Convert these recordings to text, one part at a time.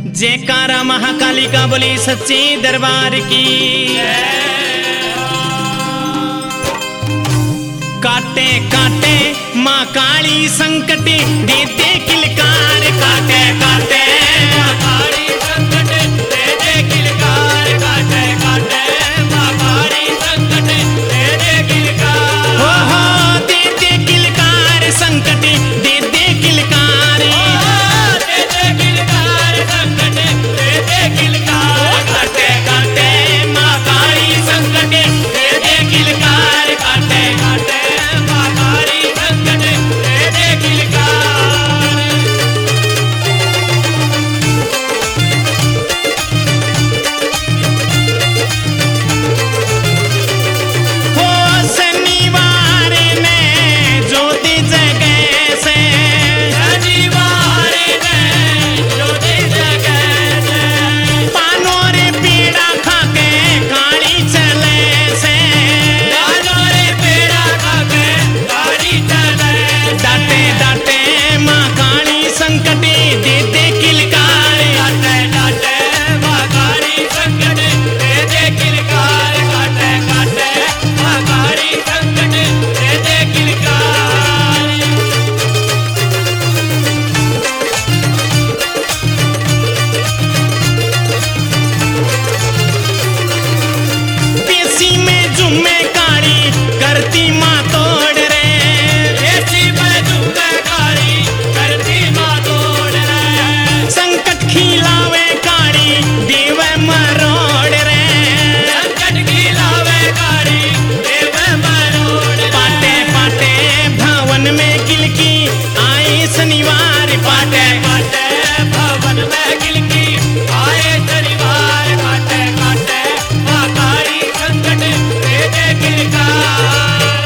जयकारा महाकाली का बोली सच्चे दरबार की। काटे काटे माँ काली संकट दे दे किलकार, काटे काटे माँ काली संकट दे दे किलकार, काटे काटे माँ काली संकट दे दे किलकार। हो दे दे किलकार संकट दे दे किलकार, दे दे किलकार संकट दे दे किलकार, काटे काटे माँ काली संकट दे दे किलकार, काटे काटे माँ काली संकट दे दे किलकार। हो शनिवार में ज्योति जगे से, शनिवार में ज्योति जगे से, पानो रे पेड़ा खाके काली चले से, पानो रे पेड़ा खाके काली चले। डाटे डाटे माँ काली संकट दे दे किलकार, डाटे डाटे माँ काली संकट दे दे किलकार, काटे काटे माँ काली संकट दे दे किलकार। पेशी में जुम्मे काली करती माँ तोड़ रे, पेशी में जुम्मे काली करती माँ तोड़ रे, संकट खिलावे काली देव मरोड़ रे, संकट खिलावे काली देव मरोड़। पाटे पाटे भवन में किलकी आए शनिवार, पाटे पाटे भवन में किलकी आए शनिवार, काटे काटे माँ काली संकट दे दे किलकार।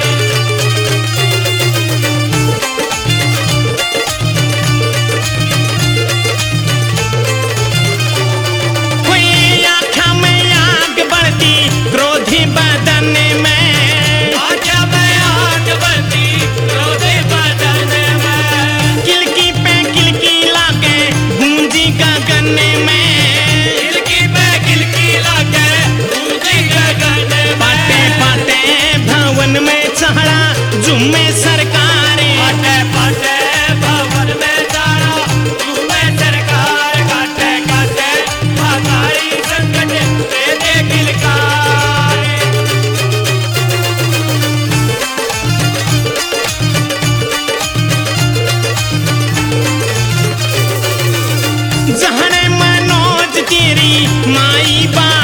कोई आँखा में आग बढ़ती क्रोधी बदन में, आँखा में आग बढ़ती क्रोधी बदन में, किलकी पे किलकी लागे गूंजी गगन में, किलकी पे किलकी लागे गूंजी गगन में। पाटे पाटे भवन में चढ़ा जुम्मे सरकार, पाटे पाटे भवन में चढ़ा जुम्मे सरकार, काटे काटे माँ काली संकट दे दे किलकार। जहने मनोज तेरी माई बा